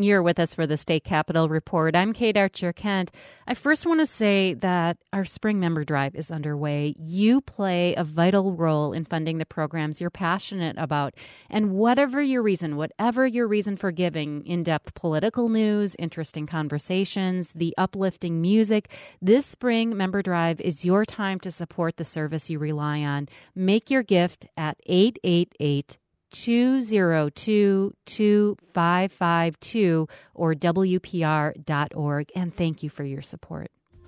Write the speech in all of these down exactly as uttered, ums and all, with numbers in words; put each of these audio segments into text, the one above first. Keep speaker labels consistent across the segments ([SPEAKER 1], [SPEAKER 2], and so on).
[SPEAKER 1] You're with us for the State Capitol Report. I'm Kate Archer-Kent. I first want to say that our spring member drive is underway. You play a vital role in funding the programs you're passionate about. And whatever your reason, whatever your reason for giving, in-depth political news, interesting conversations, the uplifting music, this spring member drive is your time to support the service you rely on. Make your gift at eight eight eight, two zero two, two five five two or W P R dot org. And thank you for your support.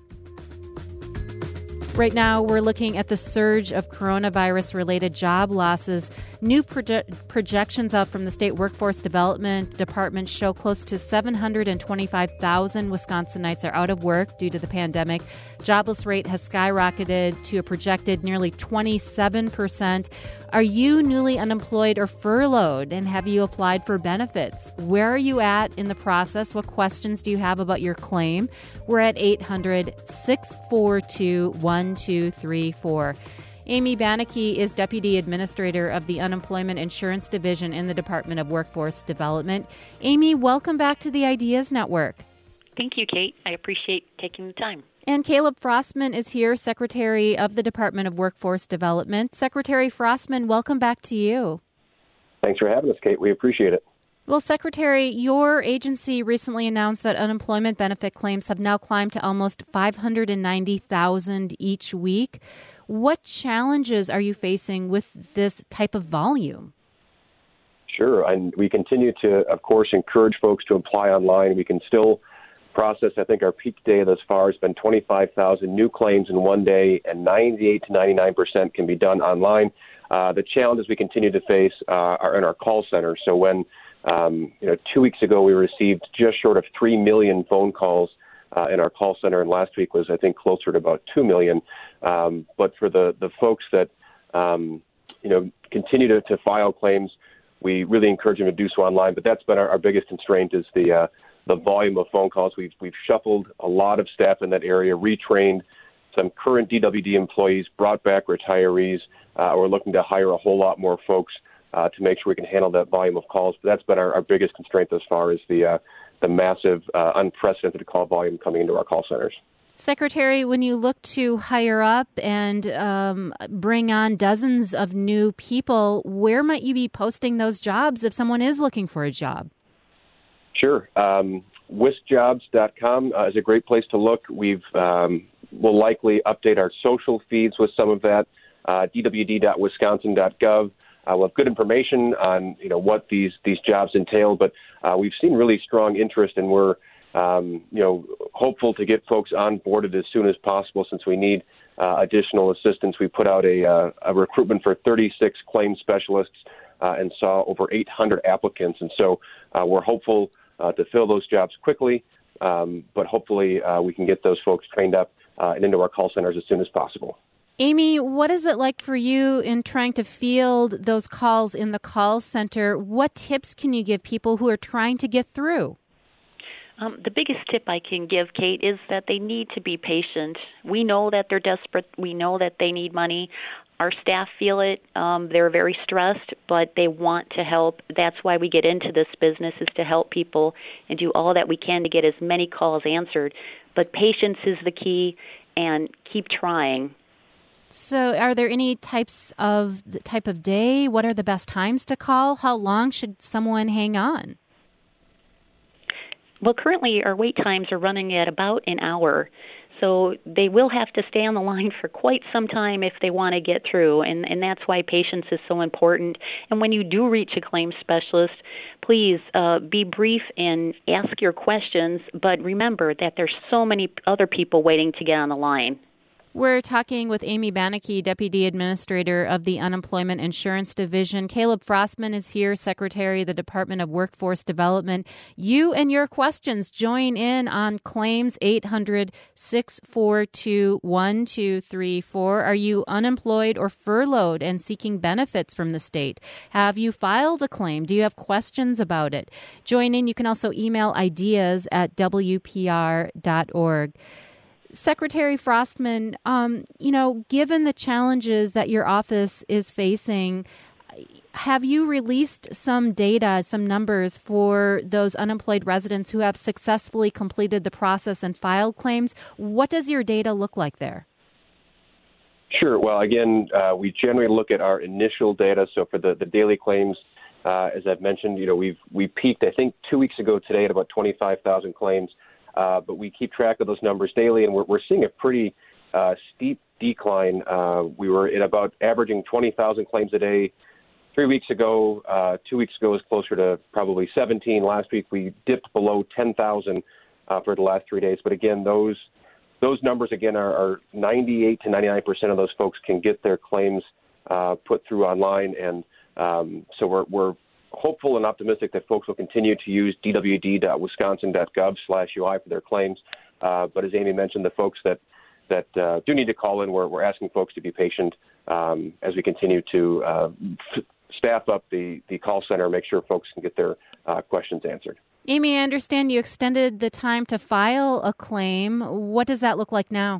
[SPEAKER 1] Right now, we're looking at the surge of coronavirus-related job losses. New proje- projections out from the State Workforce Development Department show close to seven hundred twenty-five thousand Wisconsinites are out of work due to the pandemic. Jobless rate has skyrocketed to a projected nearly twenty-seven percent. Are you newly unemployed or furloughed, and have you applied for benefits? Where are you at in the process? What questions do you have about your claim? We're at eight hundred, six four two, one two three four. Amy Banachke is Deputy Administrator of the Unemployment Insurance Division in the Department of Workforce Development. Amy, welcome back to the Ideas Network.
[SPEAKER 2] Thank you, Kate. I appreciate taking the time.
[SPEAKER 1] And Caleb Frostman is here, Secretary of the Department of Workforce Development. Secretary Frostman, welcome back to you.
[SPEAKER 3] Thanks for having us, Kate. We appreciate it.
[SPEAKER 1] Well, Secretary, your agency recently announced that unemployment benefit claims have now climbed to almost five hundred ninety thousand each week. What challenges are you facing with this type of volume?
[SPEAKER 3] Sure. And we continue to, of course, encourage folks to apply online. We can still process, I think our peak day thus far has been twenty-five thousand new claims in one day, and ninety-eight to ninety-nine percent can be done online. Uh, the challenges we continue to face uh, are in our call center. So when, um, you know, two weeks ago we received just short of three million phone calls uh, in our call center, and last week was, I think, closer to about two million. Um, but for the, the folks that, um, you know, continue to, to file claims, we really encourage them to do so online. But that's been our, our biggest constraint is the uh, the volume of phone calls. We've we've shuffled a lot of staff in that area, retrained some current D W D employees, brought back retirees. Uh, we're looking to hire a whole lot more folks uh, to make sure we can handle that volume of calls. But that's been our, our biggest constraint as far as the uh, the massive, uh, unprecedented call volume coming into our call centers.
[SPEAKER 1] Secretary, when you look to hire up and um, bring on dozens of new people, where might you be posting those jobs if someone is looking for a job?
[SPEAKER 3] Sure. Um, wisc jobs dot com uh, is a great place to look. We've um, we'll likely update our social feeds with some of that. Uh, d w d dot wisconsin dot gov. Uh, we'll have good information on you know what these these jobs entail, but uh, we've seen really strong interest, and we're um, you know hopeful to get folks onboarded as soon as possible. Since we need uh, additional assistance, we put out a, uh, a recruitment for thirty-six claims specialists uh, and saw over eight hundred applicants, and so uh, we're hopeful uh, to fill those jobs quickly. Um, but hopefully uh, we can get those folks trained up uh, and into our call centers as soon as possible.
[SPEAKER 1] Amy, what is it like for you in trying to field those calls in the call center? What tips can you give people who are trying to get through?
[SPEAKER 2] Um, the biggest tip I can give, Kate, is that they need to be patient. We know that they're desperate. We know that they need money. Our staff feel it. Um, they're very stressed, but they want to help. That's why we get into this business, is to help people and do all that we can to get as many calls answered. But patience is the key, and keep trying.
[SPEAKER 1] So are there any types of the type of day? What are the best times to call? How long should someone hang on?
[SPEAKER 2] Well, currently our wait times are running at about an hour. So they will have to stay on the line for quite some time if they want to get through, and, and that's why patience is so important. And when you do reach a claims specialist, please uh, be brief and ask your questions, but remember that there's so many other people waiting to get on the line.
[SPEAKER 1] We're talking with Amy Banachke, Deputy Administrator of the Unemployment Insurance Division. Caleb Frostman is here, Secretary of the Department of Workforce Development. You and your questions join in on claims eight hundred, six four two, one two three four. Are you unemployed or furloughed and seeking benefits from the state? Have you filed a claim? Do you have questions about it? Join in. You can also email ideas at W P R dot org. Secretary Frostman, um, you know, given the challenges that your office is facing, have you released some data, some numbers for those unemployed residents who have successfully completed the process and filed claims? What does your data look like there?
[SPEAKER 3] Sure. Well, again, uh, we generally look at our initial data. So for the, the daily claims, uh, as I've mentioned, you know, we've we peaked, I think, two weeks ago today at about twenty-five thousand claims. Uh, but we keep track of those numbers daily, and we're, we're seeing a pretty uh, steep decline. Uh, we were at about averaging twenty thousand claims a day three weeks ago. Uh, two weeks ago was closer to probably seventeen. Last week we dipped below ten thousand uh, for the last three days. But again, those those numbers again are, are ninety-eight to ninety-nine percent of those folks can get their claims uh, put through online, and um, so we're we're hopeful and optimistic that folks will continue to use d w d dot wisconsin dot gov slash u i for their claims. Uh, but as Amy mentioned, the folks that that uh, do need to call in, we're, we're asking folks to be patient um, as we continue to uh, f- staff up the, the call center, make sure folks can get their uh, questions answered.
[SPEAKER 1] Amy, I understand you extended the time to file a claim. What does that look like now?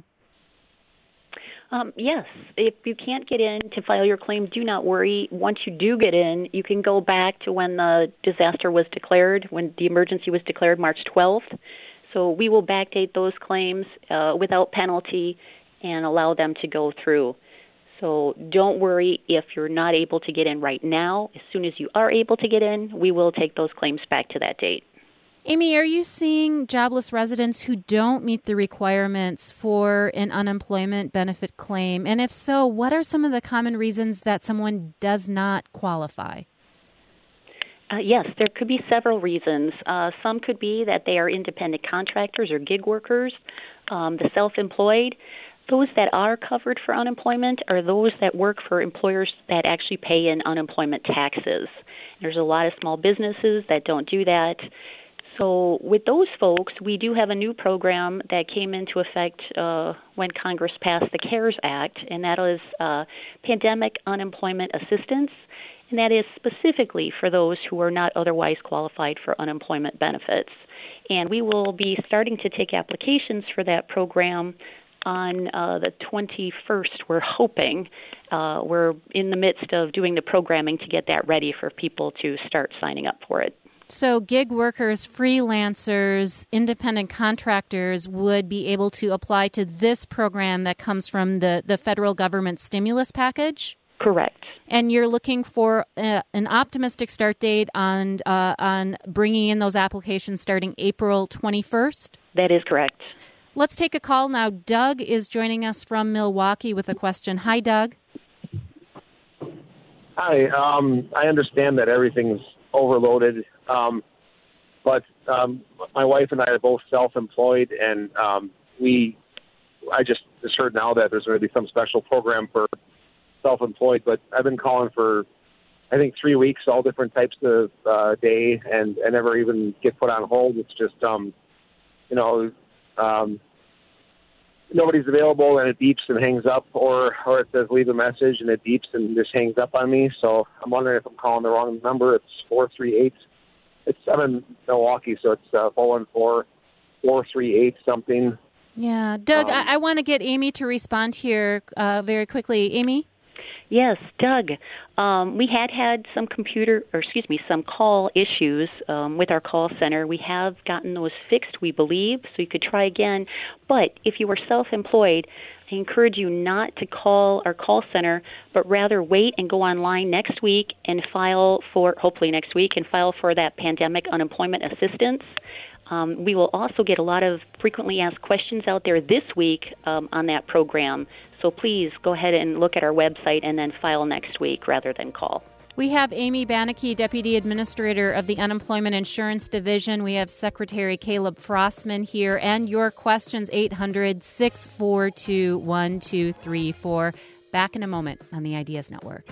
[SPEAKER 2] Um, yes. If you can't get in to file your claim, do not worry. Once you do get in, you can go back to when the disaster was declared, when the emergency was declared March twelfth. So we will backdate those claims uh, without penalty and allow them to go through. So don't worry if you're not able to get in right now. As soon as you are able to get in, we will take those claims back to that date.
[SPEAKER 1] Amy, are you seeing jobless residents who don't meet the requirements for an unemployment benefit claim? And if so, what are some of the common reasons that someone does not qualify?
[SPEAKER 2] Uh, yes, there could be several reasons. Uh, some could be that they are independent contractors or gig workers, um, the self-employed. Those that are covered for unemployment are those that work for employers that actually pay in unemployment taxes. There's a lot of small businesses that don't do that. So with those folks, we do have a new program that came into effect uh, when Congress passed the CARES Act, and that is uh, Pandemic Unemployment Assistance, and that is specifically for those who are not otherwise qualified for unemployment benefits. And we will be starting to take applications for that program on uh, the twenty-first, we're hoping. Uh, we're in the midst of doing the programming to get that ready for people to start signing up for it.
[SPEAKER 1] So gig workers, freelancers, independent contractors would be able to apply to this program that comes from the, the federal government stimulus package?
[SPEAKER 2] Correct.
[SPEAKER 1] And you're looking for a, an optimistic start date on uh, on bringing in those applications starting April twenty-first?
[SPEAKER 2] That is correct.
[SPEAKER 1] Let's take a call now. Doug is joining us from Milwaukee with a question. Hi, Doug.
[SPEAKER 4] Hi. Um, I understand that everything's overloaded, um, but um, my wife and I are both self-employed, and um, we. I just, just heard now that there's going to be some special program for self-employed, but I've been calling for, I think, three weeks, all different types of uh, day, and I never even get put on hold. It's just, um, you know, um, nobody's available and it beeps and hangs up, or, or it says leave a message and it beeps and just hangs up on me. So I'm wondering if I'm calling the wrong number. It's four three eight. It's I'm in Milwaukee, so it's uh, four one four, four three eight something.
[SPEAKER 1] Yeah. Doug,
[SPEAKER 4] Um,
[SPEAKER 1] I, I want to get Amy to respond here uh, very quickly. Amy?
[SPEAKER 2] Yes, Doug. Um, we had had some computer, or excuse me, some call issues um, with our call center. We have gotten those fixed, we believe, so you could try again. But if you were self-employed, I encourage you not to call our call center, but rather wait and go online next week and file for, hopefully next week, and file for that pandemic unemployment assistance. Um, we will also get a lot of frequently asked questions out there this week um, on that program. So please go ahead and look at our website and then file next week rather than call.
[SPEAKER 1] We have Amy Banachke, Deputy Administrator of the Unemployment Insurance Division. We have Secretary Caleb Frostman here, and your questions, eight hundred, six four two, one two three four. Back in a moment on the Ideas Network.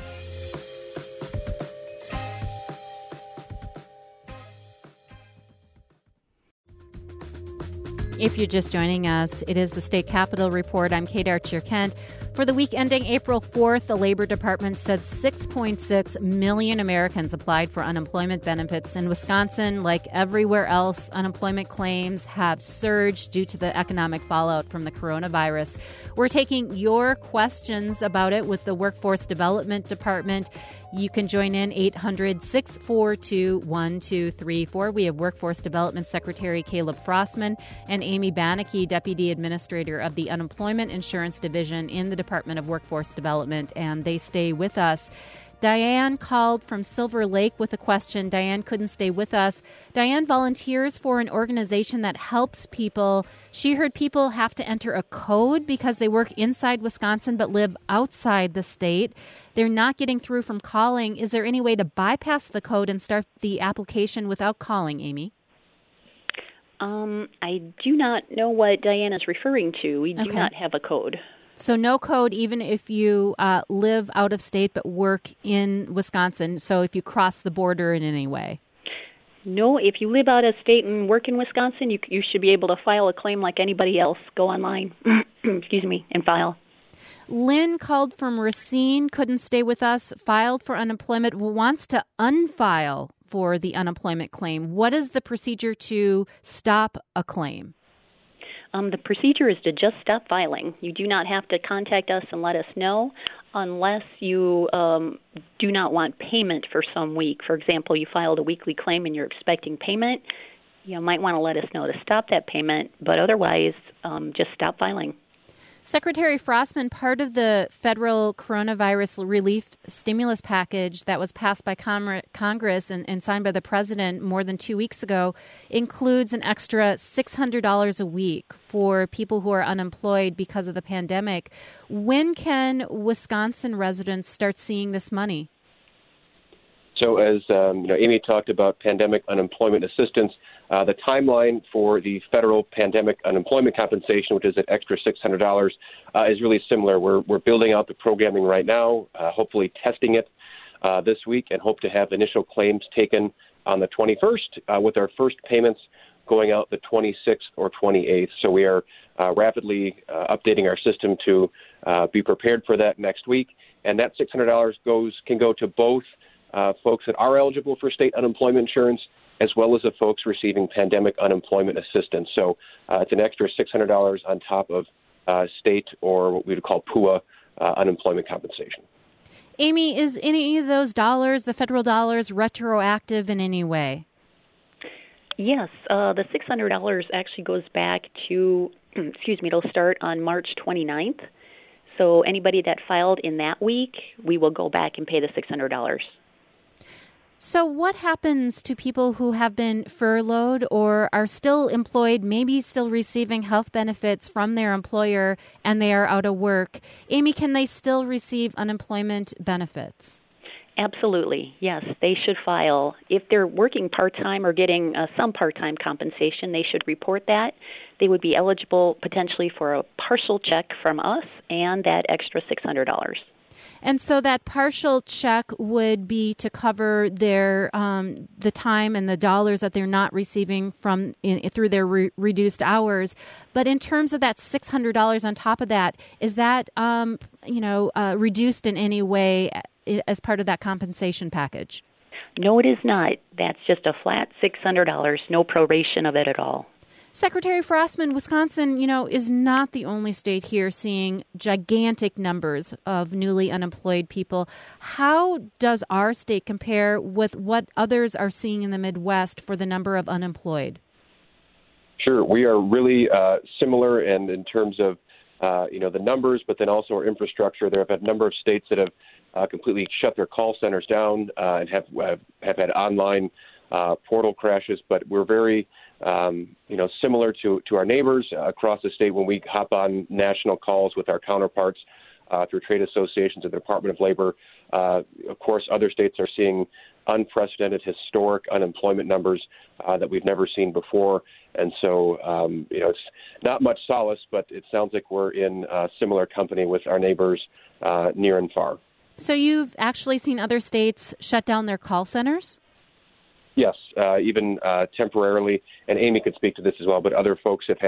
[SPEAKER 1] If you're just joining us, it is the State Capitol Report. I'm Kate Archer-Kent. For For the week ending April fourth, the Labor Department said six point six million Americans applied for unemployment benefits. In Wisconsin, like everywhere else, unemployment claims have surged due to the economic fallout from the coronavirus. We're taking your questions about it with the Workforce Development Department. You can join in eight hundred, six four two, one two three four. We have Workforce Development Secretary Caleb Frostman and Amy Banachke, Deputy Administrator of the Unemployment Insurance Division in the Department of Workforce Development, and they stay with us. Diane called from Silver Lake with a question. Diane couldn't stay with us. Diane volunteers for an organization that helps people. She heard people have to enter a code because they work inside Wisconsin but live outside the state. They're not getting through from calling. Is there any way to bypass the code and start the application without calling, Amy?
[SPEAKER 2] Um, I do not know what Diane is referring to. We do
[SPEAKER 1] Okay.
[SPEAKER 2] not have a code.
[SPEAKER 1] So no code even if you uh, live out of state but work in Wisconsin, so if you cross the border in any way?
[SPEAKER 2] No, if you live out of state and work in Wisconsin, you you should be able to file a claim like anybody else. Go online, excuse me, and file.
[SPEAKER 1] Lynn called from Racine, couldn't stay with us, filed for unemployment, wants to unfile for the unemployment claim. What is the procedure to stop a claim?
[SPEAKER 2] Um, the procedure is to just stop filing. You do not have to contact us and let us know unless you um, do not want payment for some week. For example, you filed a weekly claim and you're expecting payment. You might want to let us know to stop that payment, but otherwise, um, just stop filing.
[SPEAKER 1] Secretary Frostman, part of the federal coronavirus relief stimulus package that was passed by Com- Congress and, and signed by the president more than two weeks ago includes an extra six hundred dollars a week for people who are unemployed because of the pandemic. When can Wisconsin residents start seeing this money?
[SPEAKER 3] So as um, you know, Amy talked about pandemic unemployment assistance, uh, the timeline for the federal pandemic unemployment compensation, which is an extra six hundred dollars, uh, is really similar. We're, we're building out the programming right now, uh, hopefully testing it uh, this week, and hope to have initial claims taken on the twenty-first, uh, with our first payments going out the twenty-sixth or twenty-eighth. So we are uh, rapidly uh, updating our system to uh, be prepared for that next week. And that six hundred dollars goes can go to both Uh, folks that are eligible for state unemployment insurance, as well as the folks receiving pandemic unemployment assistance. So uh, it's an extra six hundred dollars on top of uh, state or what we would call P U A uh, unemployment compensation.
[SPEAKER 1] Amy, is any of those dollars, the federal dollars, retroactive in any way?
[SPEAKER 2] Yes, uh, the six hundred dollars actually goes back to, excuse me, it'll start on March twenty-ninth. So anybody that filed in that week, we will go back and pay the six hundred dollars.
[SPEAKER 1] So what happens to people who have been furloughed or are still employed, maybe still receiving health benefits from their employer, and they are out of work? Amy, can they still receive unemployment benefits?
[SPEAKER 2] Absolutely, yes. They should file. If they're working part-time or getting uh, some part-time compensation, they should report that. They would be eligible potentially for a partial check from us and that extra six hundred dollars.
[SPEAKER 1] And so that partial check would be to cover their um, the time and the dollars that they're not receiving from in, through their re- reduced hours. But in terms of that six hundred dollars on top of that, is that um, you know uh, reduced in any way as part of that compensation package?
[SPEAKER 2] No, it is not. That's just a flat six hundred dollars, no proration of it at all.
[SPEAKER 1] Secretary Frostman, Wisconsin, you know, is not the only state here seeing gigantic numbers of newly unemployed people. How does our state compare with what others are seeing in the Midwest for the number of unemployed?
[SPEAKER 3] Sure. We are really uh, similar and in terms of, uh, you know, the numbers, but then also our infrastructure. There have been a number of states that have uh, completely shut their call centers down uh, and have, have have had online uh, portal crashes, but we're very Um, you know, similar to, to our neighbors uh, across the state when we hop on national calls with our counterparts uh, through trade associations and the Department of Labor. Uh, of course, other states are seeing unprecedented, historic unemployment numbers uh, that we've never seen before. And so, um, you know, it's not much solace, but it sounds like we're in uh, similar company with our neighbors uh, near and far.
[SPEAKER 1] So you've actually seen other states shut down their call centers?
[SPEAKER 3] Yes, uh, even uh, temporarily, and Amy could speak to this as well, but other folks have had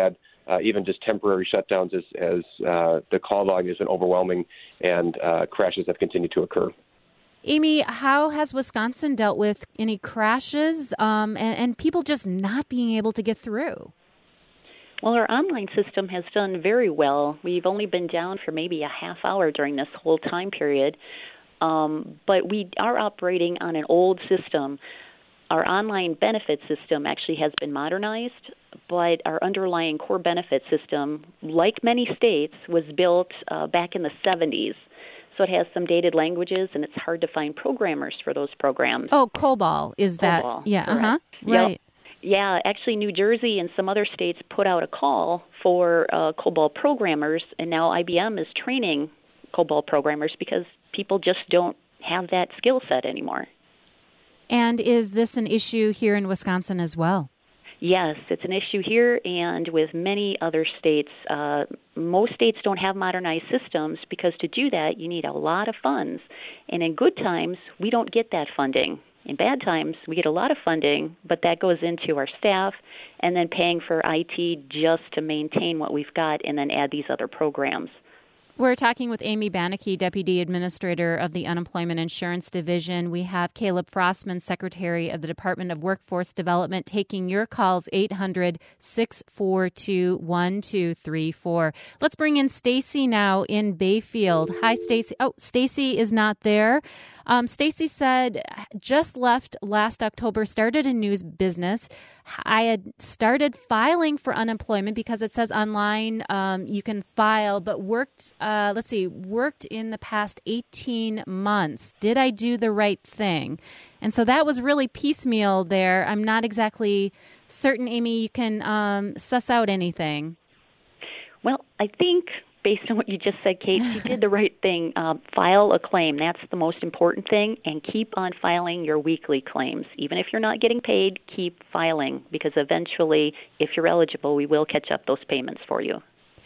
[SPEAKER 3] uh, even just temporary shutdowns as, as uh, the call volume has been overwhelming and uh, crashes have continued to occur.
[SPEAKER 1] Amy, how has Wisconsin dealt with any crashes um, and, and people just not being able to get through?
[SPEAKER 2] Well, our online system has done very well. We've only been down for maybe a half hour during this whole time period, um, but we are operating on an old system. Our online benefit system actually has been modernized, but our underlying core benefit system, like many states, was built uh, back in the seventies. So it has some dated languages, and it's hard to find programmers for those programs.
[SPEAKER 1] Oh, COBOL, is that?
[SPEAKER 2] COBOL,
[SPEAKER 1] yeah,
[SPEAKER 2] correct.
[SPEAKER 1] uh-huh, right.
[SPEAKER 2] Yep. Yeah, actually New Jersey and some other states put out a call for uh, COBOL programmers, and now I B M is training COBOL programmers because people just don't have that skill set anymore.
[SPEAKER 1] And is this an issue here in Wisconsin as well?
[SPEAKER 2] Yes, it's an issue here and with many other states. Uh, most states don't have modernized systems because to do that, you need a lot of funds. And in good times, we don't get that funding. In bad times, we get a lot of funding, but that goes into our staff and then paying for I T just to maintain what we've got and then add these other programs.
[SPEAKER 1] We're talking with Amy Banachke, Deputy Administrator of the Unemployment Insurance Division. We have Caleb Frostman, Secretary of the Department of Workforce Development, taking your calls, eight hundred, six four two, one two three four. Let's bring in Stacy now in Bayfield. Hi, Stacy. Oh, Stacy is not there. Um, Stacy said, just left last October, started a news business. I had started filing for unemployment because it says online um, you can file, but worked, uh, let's see, worked in the past eighteen months. Did I do the right thing? And so that was really piecemeal there. I'm not exactly certain, Amy, you can um, suss out anything.
[SPEAKER 2] Well, I think based on what you just said, Kate, you did the right thing. Um, file a claim. That's the most important thing, and keep on filing your weekly claims. Even if you're not getting paid, keep filing, because eventually, if you're eligible, we will catch up those payments for you.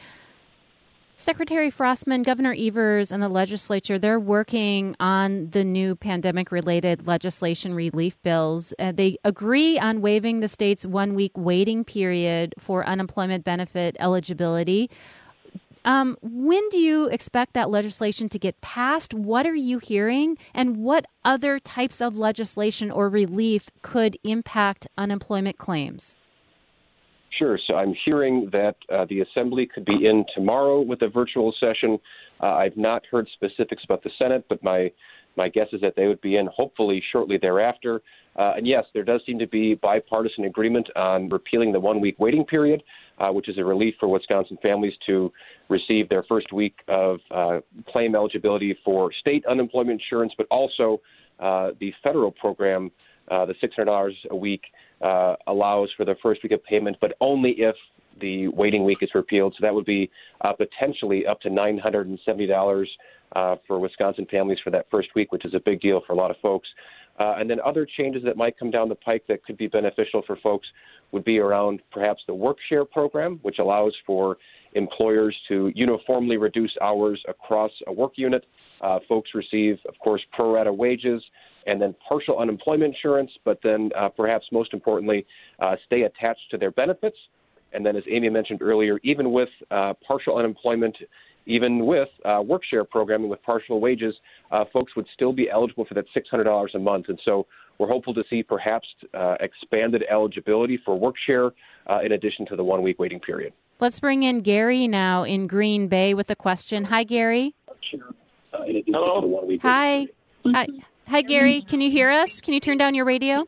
[SPEAKER 1] Secretary Frostman, Governor Evers and the legislature, they're working on the new pandemic-related legislation relief bills. Uh, they agree on waiving the state's one-week waiting period for unemployment benefit eligibility. Um, when do you expect that legislation to get passed? What are you hearing? And what other types of legislation or relief could impact unemployment claims?
[SPEAKER 3] Sure. So I'm hearing that uh, the Assembly could be in tomorrow with a virtual session. Uh, I've not heard specifics about the Senate, but my my guess is that they would be in hopefully shortly thereafter. Uh, and yes, there does seem to be bipartisan agreement on repealing the one-week waiting period, uh, which is a relief for Wisconsin families to receive their first week of uh, claim eligibility for state unemployment insurance, but also uh, the federal program, uh, the six hundred dollars a week, uh, allows for the first week of payment, but only if the waiting week is repealed. So that would be uh, potentially up to nine hundred seventy dollars uh, for Wisconsin families for that first week, which is a big deal for a lot of folks. Uh, and then other changes that might come down the pike that could be beneficial for folks would be around perhaps the work share program, which allows for employers to uniformly reduce hours across a work unit. Uh, folks receive, of course, pro rata wages and then partial unemployment insurance, but then uh, perhaps most importantly, uh, stay attached to their benefits. And then, as Amy mentioned earlier, even with uh, partial unemployment, even with uh, work share programming with partial wages, uh, folks would still be eligible for that six hundred dollars a month. And so we're hopeful to see perhaps uh, expanded eligibility for work share uh, in addition to the one-week waiting period.
[SPEAKER 1] Let's bring in Gary now in Green Bay with a question. Hi, Gary.
[SPEAKER 3] Uh, Hello.
[SPEAKER 1] Hi. Hi. Hi, Gary. Can you hear us? Can you turn down your radio?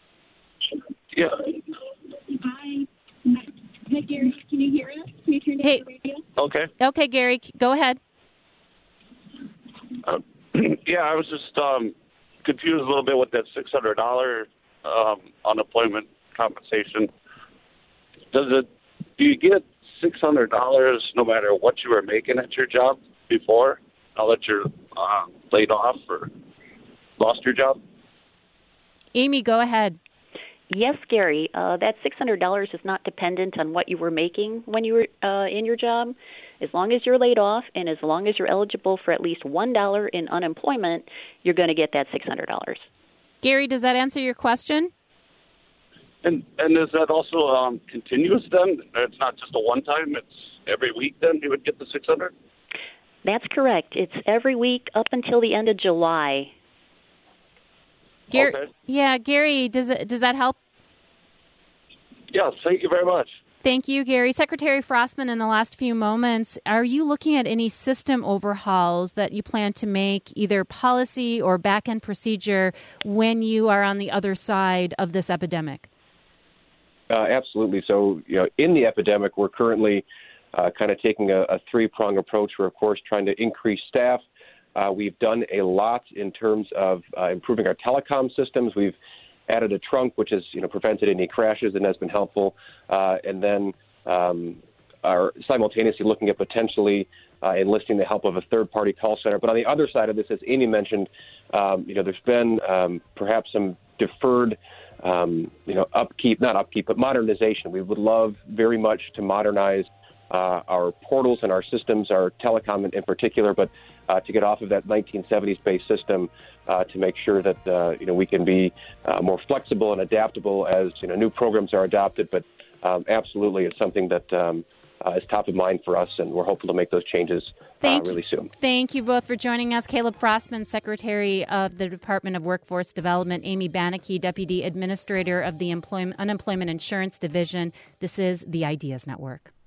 [SPEAKER 5] Yeah.
[SPEAKER 6] Hi. Hi, Gary. Can you hear us? Can you turn down
[SPEAKER 1] Hey.
[SPEAKER 6] the radio?
[SPEAKER 5] Okay.
[SPEAKER 1] Okay, Gary, go ahead.
[SPEAKER 5] Uh, yeah, I was just um, confused a little bit with that six hundred dollars um, unemployment compensation. Does it? Do you get six hundred dollars no matter what you were making at your job before, now that you're uh, laid off or lost your job?
[SPEAKER 1] Amy, go ahead.
[SPEAKER 2] Yes, Gary, uh, that six hundred dollars is not dependent on what you were making when you were uh, in your job. As long as you're laid off and as long as you're eligible for at least one dollar in unemployment, you're going to get that six hundred dollars.
[SPEAKER 1] Gary, does that answer your question?
[SPEAKER 5] And and is that also um, continuous then? It's not just a one time. It's every week. Then you would get the six hundred.
[SPEAKER 2] That's correct. It's every week up until the end of July.
[SPEAKER 1] Gary,
[SPEAKER 5] Okay.
[SPEAKER 1] yeah, Gary, does it, does that help?
[SPEAKER 5] Yes. Thank you very much.
[SPEAKER 1] Thank you, Gary. Secretary Frostman, in the last few moments, are you looking at any system overhauls that you plan to make, either policy or back-end procedure, when you are on the other side of this epidemic?
[SPEAKER 3] Uh, absolutely. So, you know, in the epidemic, we're currently uh, kind of taking a, a three-prong approach. We're, of course, trying to increase staff. Uh, we've done a lot in terms of uh, improving our telecom systems. We've added a trunk, which has, you know, prevented any crashes and has been helpful. Uh, and then um, are simultaneously looking at potentially uh, enlisting the help of a third-party call center. But on the other side of this, as Amy mentioned, um, you know, there's been um, perhaps some deferred, um, you know, upkeep, not upkeep, but modernization. We would love very much to modernize uh, our portals and our systems, our telecom in, in particular, but uh, to get off of that nineteen seventies-based system uh, to make sure that, uh, you know, we can be uh, more flexible and adaptable as, you know, new programs are adopted. But um, absolutely, it's something that um, uh, is top of mind for us, and we're hopeful to make those changes uh, really soon.
[SPEAKER 1] Thank you both for joining us. Caleb Frostman, Secretary of the Department of Workforce Development, Amy Banachke, Deputy Administrator of the Employment, Unemployment Insurance Division. This is the Ideas Network.